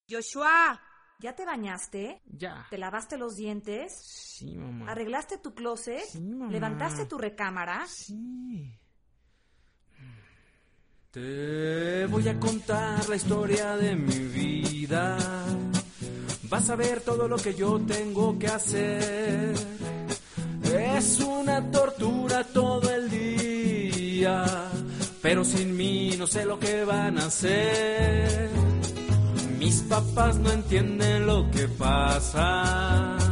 Joshua, ¿ya te bañaste? Ya. ¿Te lavaste los dientes? Sí, mamá. ¿Arreglaste tu closet? Sí, mamá. ¿Levantaste tu recámara? Sí. Te voy a contar la historia de mi vida. Vas a ver todo lo que yo tengo que hacer. Es una tortura todo el día, pero sin mí no sé lo que van a hacer. Mis papás no entienden lo que pasa.